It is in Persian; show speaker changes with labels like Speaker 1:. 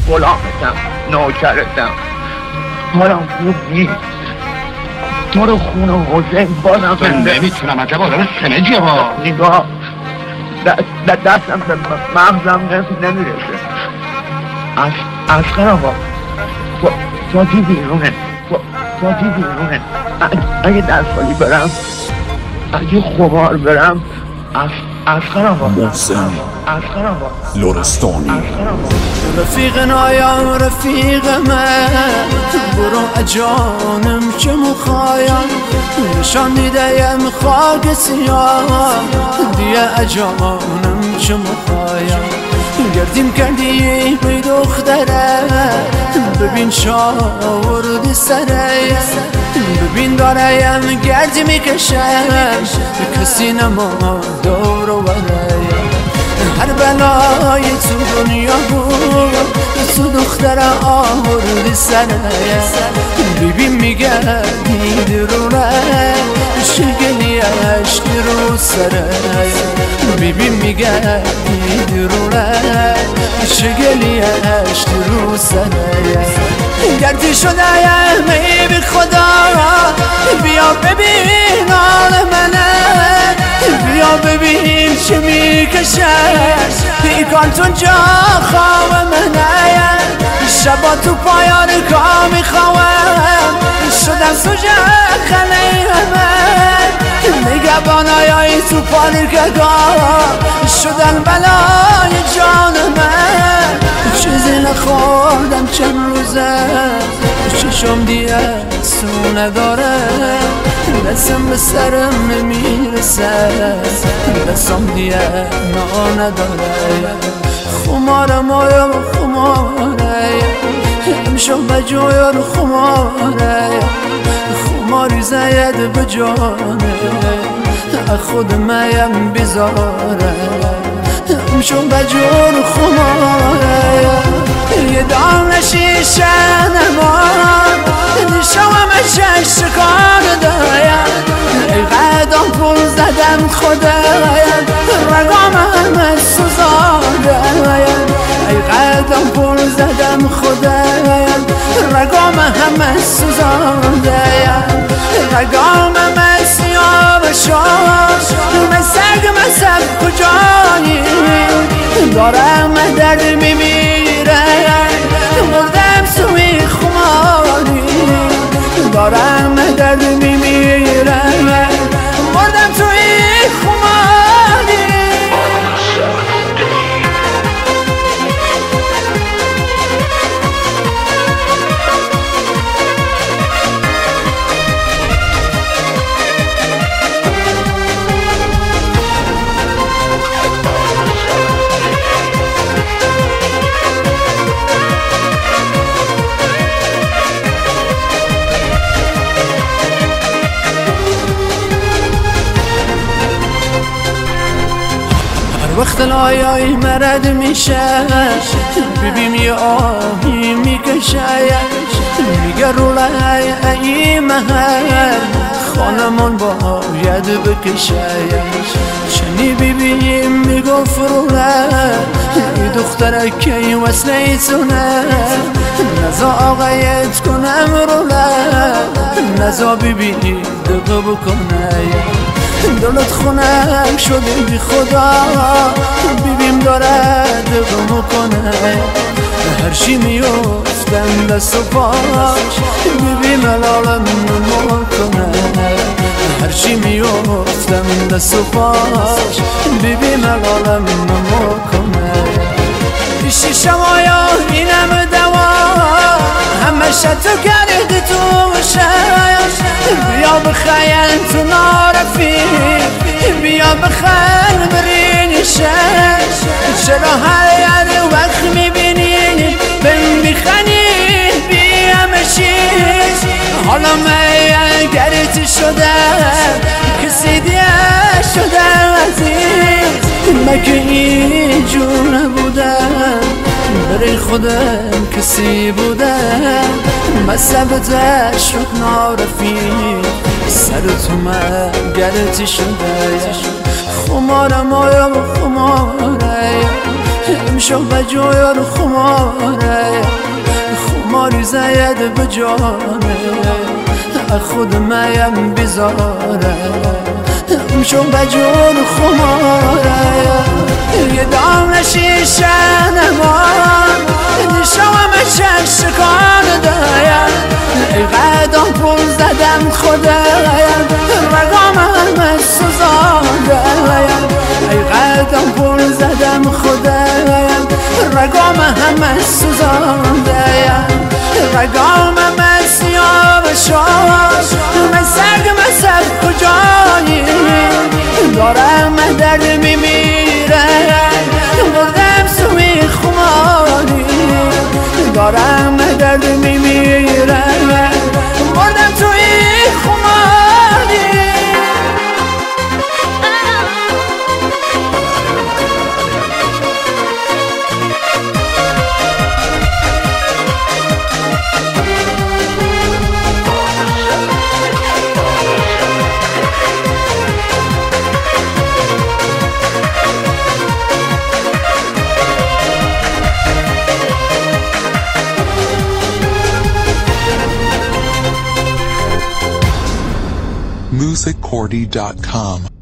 Speaker 1: غلامتم، نوکرتم. حالم خوب نیست. تو رو خون حسین بازم
Speaker 2: نمیتونم، عجب آدم خنجیه ها.
Speaker 1: نگاه دستم به مغزم نمیرسه. اسقر آقا فاتی بیرونه. اگه دستالی برم، اگه خمار برم، اسقر آقا
Speaker 3: محسن لرستانی.
Speaker 4: رفیق نایا رفیق من، برو اجانم که مخایم نشان دیدیم خاک سیاه، دیگه اجانم که مخایم گردیم کردی بی دختره، ببین شاوردی سره، ببین داریم گردی میکشم کسی نما دور و برایم. هر بلای تو دنیا بود تو دختر آوردی سره، ببین میگردی درونه شگلی عشقی رو سره، ببین میگردی درونه شگلی عشقی رو سره. گردی شده ای بی خدا بیا ببین حال منه، بیا ببین چه میکشه پیکانتون جا خواب منه. شبا تو پایان کار میخواهم شدم سوژه خلی همه، نگهبانای تو پارکگاه شدن بلای جان من. چیزی نخوردم چند روزه چشم دیگه سو نداره، دستم به سرم نمیرسه، دستم دیگه نا نداره. خمارم آیا خماره امشب بجویا رو خماره، خماری زید بجانه خود میم بیزاره. امشب بجور خماره یه دام شیشه نمان نشوام شش کار دایم، ای قدم پول زدم خدایم رگام همه سوزاندایم، ای قدم پول زدم خدایم رگام همه سوزاندایم، رگام همه سیاه شد مسگ مسب کجایی دارم درد میمیره، مردم سوی خماری دارم درد میمیره، مردم توی خماری. وقت لایای مرد میشه ببین یه آهی میکشه، میگه رولای ای محل خانمان باید بکشه. چنی ببینیم میگفت رولای ای دختره که وصله تونه، نزا آقایت کنم رولای نزا ببینی دقه بکنه. دلت خونم شده بی خدا ببین داره دقه میکنه، هرچی میفتم دست و پاش ببین ملالم میکنه، هرچی میفتم دست و پاش ببین ملالم میکنه. پیشی شمایا اینم دوا همشه تو کرده تو شش، بیا بخیل تو نارفی بیا بخیل برین شش، چرا هر وقت میبینی بهم میخنی بیا مشیش، حالا من گرت شده کسی دیگه شده عزیز، مگه اینجور نبودم برای خودم کسی بودم، مذهبت شد نارفیق سر تو من گرتی شده. خمارم آیا خماره شو بجور خماره خماری زید بجانه خود میم بیزاره شو بجور خماره یه دام شیشه نمان نشوام چک شکان دایم ای قدم پول زدم خدایم رگام همه سوزانده ای قدم پول زدم خدایم رگام همه سوزانده رگام همه سیاه بشاش من سگ مسب کجایی دارم درد میمیره بردم سوی خماری دارم درد میمیره بردم توی خماری
Speaker 3: musiccordy.com